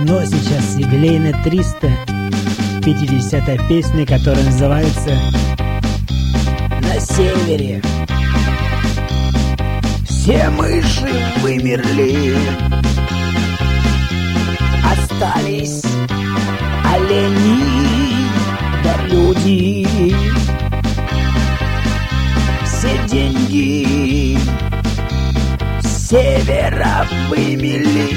Ну а сейчас юбилейная 350-я песня, которая называется «На севере». Все мыши вымерли, остались олени да люди. Все деньги с севера вымели,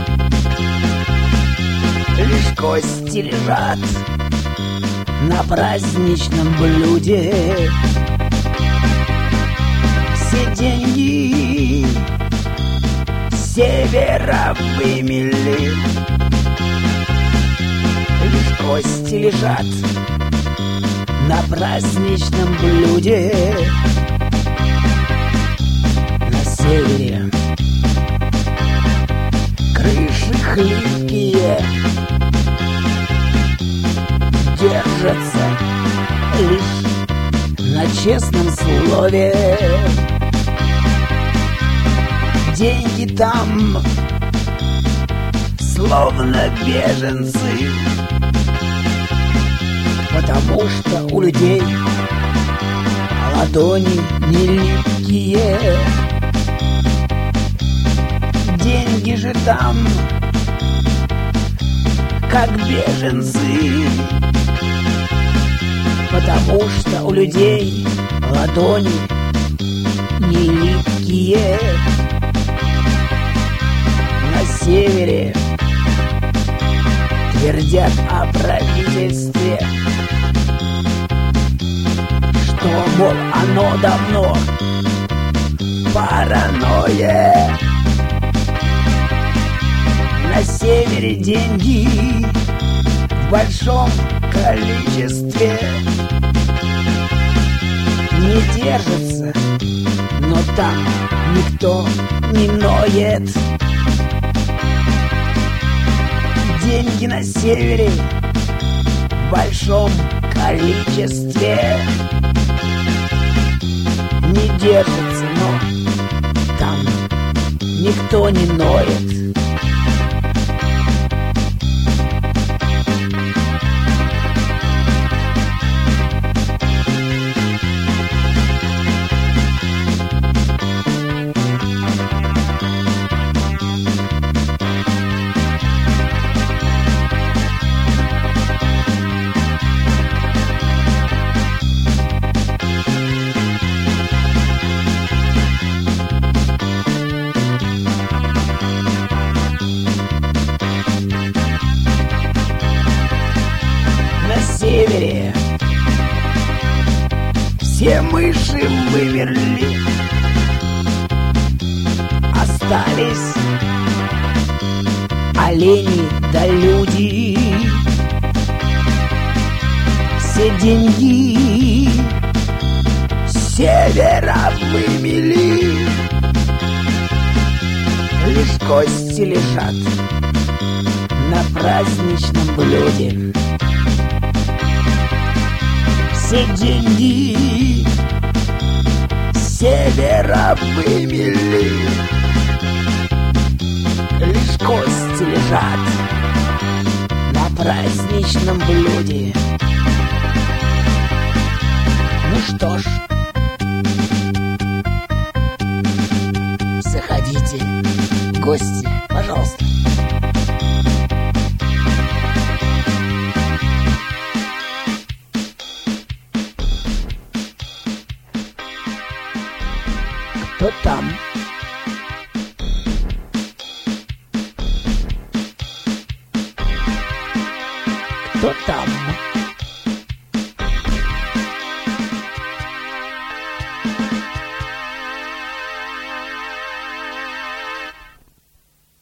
лишь кости лежат на праздничном блюде. Все деньги с севера вымели, лишь кости лежат на праздничном блюде. На севере крыши хлипкие держатся лишь на честном слове. Деньги там словно беженцы, потому что у людей ладони нелипкие. Деньги же там как беженцы, потому что у людей ладони нелипкие. На севере твердят о правительстве, что, мол, оно давно паранойя. На севере деньги в большом количестве не держатся, но там никто не ноет. Деньги на севере в большом количестве не держатся, но там никто не ноет. Севере все мыши вымерли, остались олени да люди. Все деньги с севера вымели, лишь кости лежат на праздничном блюде. Все деньги с севера вымели, лишь кости лежат на праздничном блюде. Ну что ж, заходите, гости, пожалуйста. Кто там? Кто там?